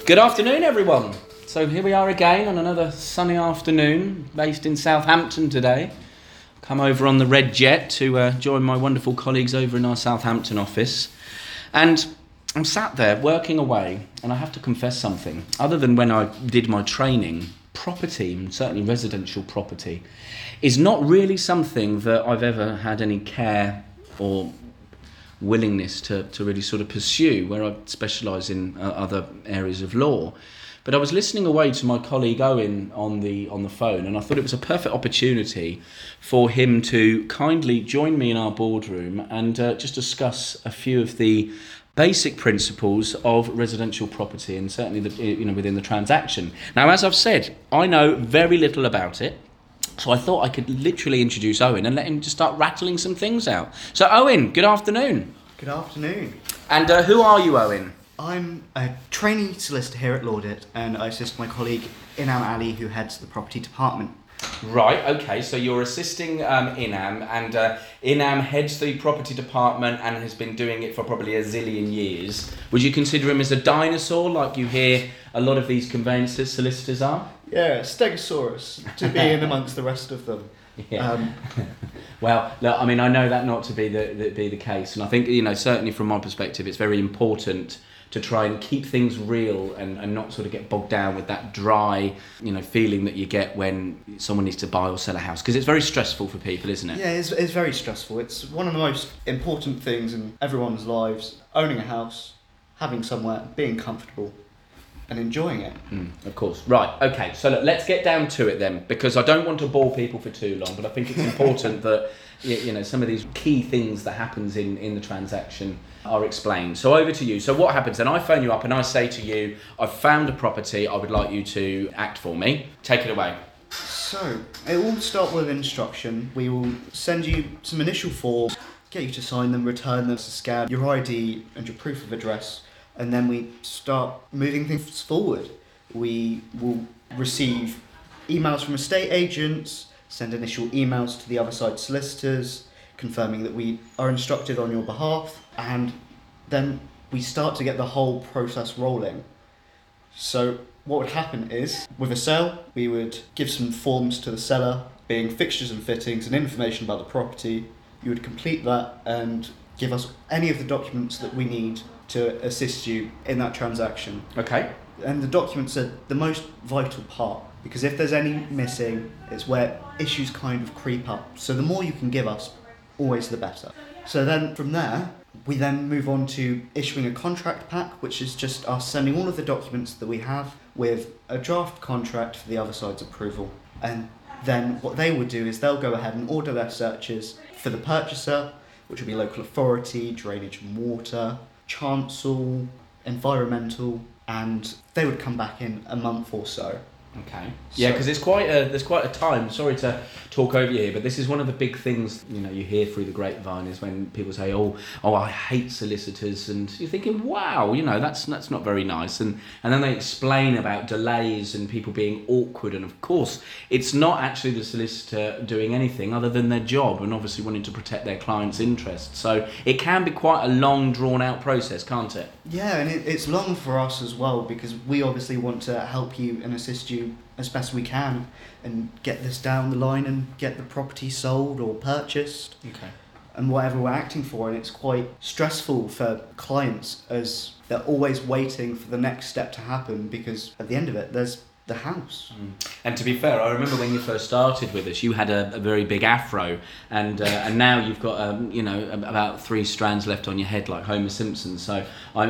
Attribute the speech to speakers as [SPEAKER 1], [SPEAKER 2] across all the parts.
[SPEAKER 1] Good afternoon, everyone. So here we are again on another sunny afternoon, based in Southampton today. Come over on the Red Jet to join my wonderful colleagues over in our Southampton office. And I'm sat there working away, and I have to confess something. Other than when I did my training, property, and certainly residential property, is not really something that I've ever had any care or willingness to really sort of pursue, where I specialise in other areas of law. But I was listening away to my colleague Owen on the phone, and I thought it was a perfect opportunity for him to kindly join me in our boardroom and just discuss a few of the basic principles of residential property, and certainly within the transaction. Now, as I've said, I know very little about it. So I thought I could literally introduce Owen and let him just start rattling some things out. So Owen, good afternoon.
[SPEAKER 2] Good afternoon.
[SPEAKER 1] And who are you, Owen?
[SPEAKER 2] I'm a trainee solicitor here at Laudit, and I assist my colleague Inam Ali, who heads the property department.
[SPEAKER 1] Right, okay, so you're assisting Inam, and Inam heads the property department and has been doing it for probably a zillion years. Would you consider him as a dinosaur, like you hear a lot of these conveyancers, solicitors are?
[SPEAKER 2] Yeah, Stegosaurus, to be in amongst the rest of them.
[SPEAKER 1] Yeah. Well, look, I mean, I know that not to be the case, and I think, certainly from my perspective, it's very important to try and keep things real and not sort of get bogged down with that dry, feeling that you get when someone needs to buy or sell a house, because it's very stressful for people, isn't it?
[SPEAKER 2] Yeah, it's very stressful. It's one of the most important things in everyone's lives, owning a house, having somewhere, being comfortable, and enjoying it.
[SPEAKER 1] Of course. Right, okay, so look, let's get down to it then, because I don't want to bore people for too long, but I think it's important that some of these key things that happens in the transaction are explained. So over to you. So what happens then? I phone you up and I say to you, I've found a property, I would like you to act for me. Take it away.
[SPEAKER 2] So, it will start with instruction. We will send you some initial forms, get you to sign them, return them to scan your ID and your proof of address, and then we start moving things forward. We will receive emails from estate agents, send initial emails to the other side solicitors, confirming that we are instructed on your behalf, and then we start to get the whole process rolling. So what would happen is, with a sale, we would give some forms to the seller, being fixtures and fittings and information about the property. You would complete that and give us any of the documents that we need to assist you in that transaction.
[SPEAKER 1] Okay.
[SPEAKER 2] And the documents are the most vital part, because if there's any missing, it's where issues kind of creep up. So the more you can give us, always the better. So then from there, we then move on to issuing a contract pack, which is just us sending all of the documents that we have with a draft contract for the other side's approval. And then what they would do is they'll go ahead and order their searches for the purchaser, which will be local authority, drainage and water, chancel, environmental, and they would come back in a month or so.
[SPEAKER 1] Okay. Yeah, because there's quite a time. Sorry to talk over you here, but this is one of the big things you hear through the grapevine is when people say, "Oh, I hate solicitors," and you're thinking, "Wow, that's not very nice." And then they explain about delays and people being awkward, and of course, it's not actually the solicitor doing anything other than their job and obviously wanting to protect their client's interests. So it can be quite a long, drawn-out process, can't it?
[SPEAKER 2] Yeah, and it's long for us as well, because we obviously want to help you and assist you as best we can and get this down the line and get the property sold or purchased.
[SPEAKER 1] Okay.
[SPEAKER 2] And whatever we're acting for, and it's quite stressful for clients as they're always waiting for the next step to happen, because at the end of it there's the house.
[SPEAKER 1] And to be fair, I remember when you first started with us, you had a very big afro, and now you've got about 3 strands left on your head like Homer Simpson. So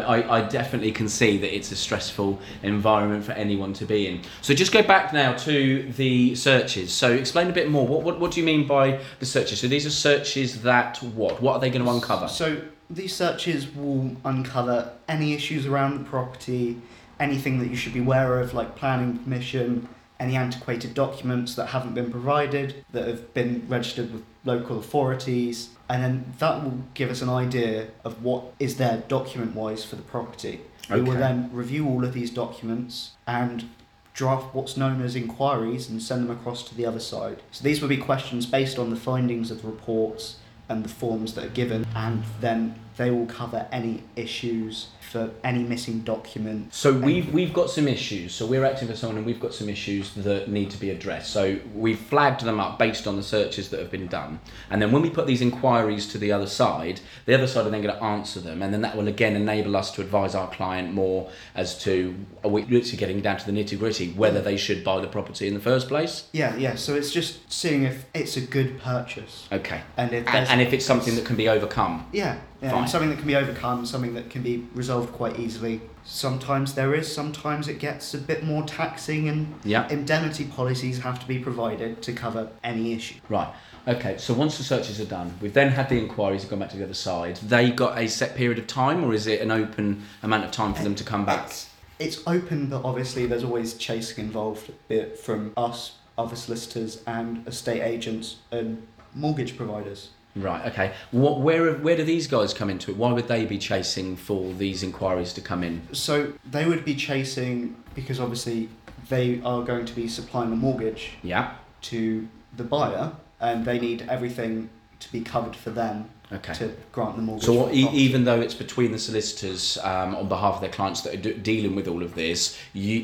[SPEAKER 1] I definitely can see that it's a stressful environment for anyone to be in. So just go back now to the searches. So explain a bit more. What do you mean by the searches? So these are searches that what are they going to uncover?
[SPEAKER 2] So these searches will uncover any issues around the property, anything that you should be aware of, like planning permission, any antiquated documents that haven't been provided, that have been registered with local authorities, and then that will give us an idea of what is there document-wise for the property. Okay. We will then review all of these documents and draft what's known as inquiries and send them across to the other side. So these will be questions based on the findings of the reports and the forms that are given, and then they will cover any issues for any missing document.
[SPEAKER 1] So we've got some issues. So we're acting for someone and we've got some issues that need to be addressed. So we've flagged them up based on the searches that have been done. And then when we put these inquiries to the other side are then going to answer them. And then that will again enable us to advise our client more as to, are we literally getting down to the nitty gritty, whether they should buy the property in the first place?
[SPEAKER 2] Yeah. So it's just seeing if it's a good purchase.
[SPEAKER 1] Okay.
[SPEAKER 2] And
[SPEAKER 1] if it's something that can be overcome.
[SPEAKER 2] Yeah, and something that can be overcome, something that can be resolved quite easily. Sometimes it gets a bit more taxing, and indemnity policies have to be provided to cover any issue.
[SPEAKER 1] Right. Okay, so once the searches are done, we've then had the inquiries gone back to the other side. They got a set period of time, or is it an open amount of time for them to come back?
[SPEAKER 2] It's open, but obviously there's always chasing involved, be it from us, other solicitors, and estate agents and mortgage providers.
[SPEAKER 1] Right, okay. Where do these guys come into it? Why would they be chasing for these inquiries to come in?
[SPEAKER 2] So they would be chasing because obviously they are going to be supplying the mortgage to the buyer, and they need everything to be covered for them to grant the mortgage.
[SPEAKER 1] So even though it's between the solicitors on behalf of their clients that are dealing with all of this,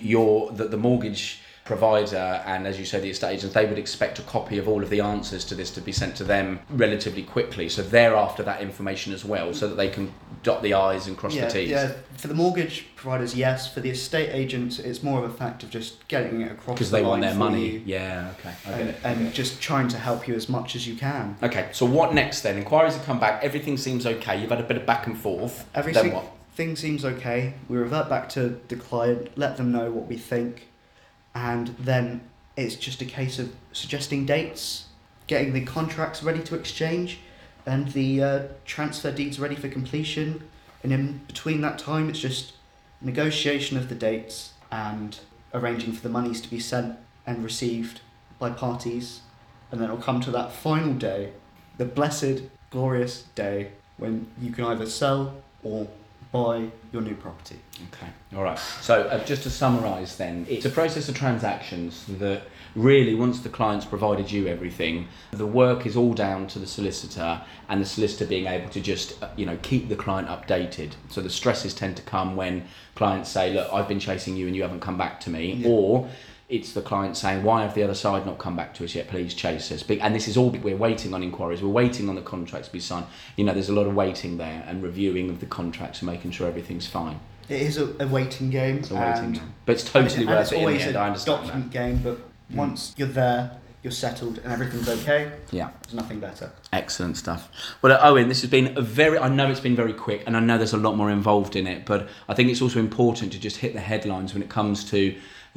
[SPEAKER 1] the mortgage provider and, as you say, the estate agents, they would expect a copy of all of the answers to this to be sent to them relatively quickly. So they're after that information as well, so that they can dot the I's and cross the T's.
[SPEAKER 2] Yeah, for the mortgage providers, yes. For the estate agents, it's more of a fact of just getting it across the line
[SPEAKER 1] because they want their money.
[SPEAKER 2] you.
[SPEAKER 1] Yeah, okay. I get it.
[SPEAKER 2] And just trying to help you as much as you can.
[SPEAKER 1] Okay, so what next then? Inquiries have come back, everything seems okay, you've had a bit of back and forth. Then what?
[SPEAKER 2] Everything seems okay. We revert back to the client, let them know what we think, and then it's just a case of suggesting dates, getting the contracts ready to exchange, and the transfer deeds ready for completion. And in between that time, it's just negotiation of the dates and arranging for the monies to be sent and received by parties. And then it'll come to that final day, the blessed, glorious day when you can either sell or buy your new property.
[SPEAKER 1] Okay, all right. So just to summarise then, it's a process of transactions that really, once the client's provided you everything, the work is all down to the solicitor, and the solicitor being able to just keep the client updated. So the stresses tend to come when clients say, look, I've been chasing you and you haven't come back to me, or it's the client saying, why have the other side not come back to us yet? Please chase us. And this is all, we're waiting on inquiries, we're waiting on the contracts to be signed. There's a lot of waiting there and reviewing of the contracts and making sure everything's fine.
[SPEAKER 2] It is a waiting game.
[SPEAKER 1] It's a waiting game. But it's totally worth it in the end, I understand that.
[SPEAKER 2] It's always a document game, but once you're there, you're settled and everything's okay.
[SPEAKER 1] Yeah.
[SPEAKER 2] There's nothing better.
[SPEAKER 1] Excellent stuff. Well, Owen, this has been I know it's been very quick, and I know there's a lot more involved in it, but I think it's also important to just hit the headlines when it comes to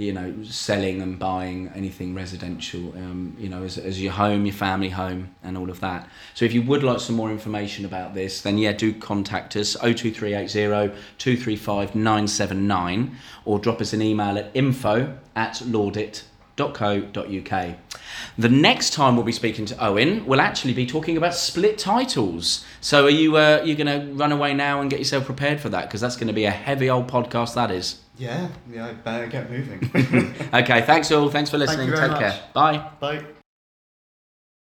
[SPEAKER 1] selling and buying anything residential, as your home, your family home, and all of that. So if you would like some more information about this, then do contact us, 02380 235 979, or drop us an email at info@laudit.co.uk. The next time we'll be speaking to Owen, we'll actually be talking about split titles. So are you going to run away now and get yourself prepared for that? Because that's going to be a heavy old podcast, that is.
[SPEAKER 2] Yeah, I better get moving.
[SPEAKER 1] Okay, thanks all. Thanks for listening.
[SPEAKER 2] Thank you very
[SPEAKER 1] Take
[SPEAKER 2] much.
[SPEAKER 1] care. Bye.
[SPEAKER 2] Bye.